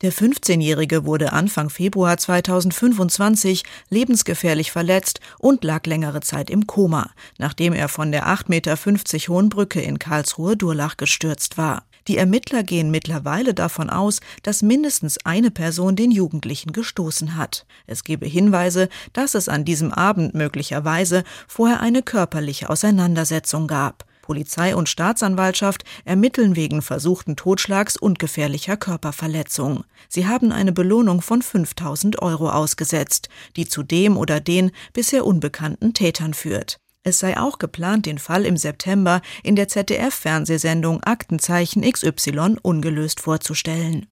Der 15-Jährige wurde Anfang Februar 2025 lebensgefährlich verletzt und lag längere Zeit im Koma, nachdem er von der 8,50 Meter hohen Brücke in Karlsruhe-Durlach gestürzt war. Die Ermittler gehen mittlerweile davon aus, dass mindestens eine Person den Jugendlichen gestoßen hat. Es gebe Hinweise, dass es an diesem Abend möglicherweise vorher eine körperliche Auseinandersetzung gab. Polizei und Staatsanwaltschaft ermitteln wegen versuchten Totschlags und gefährlicher Körperverletzung. Sie haben eine Belohnung von 5.000 € ausgesetzt, die zu dem oder den bisher unbekannten Tätern führt. Es sei auch geplant, den Fall im September in der ZDF-Fernsehsendung Aktenzeichen XY ungelöst vorzustellen.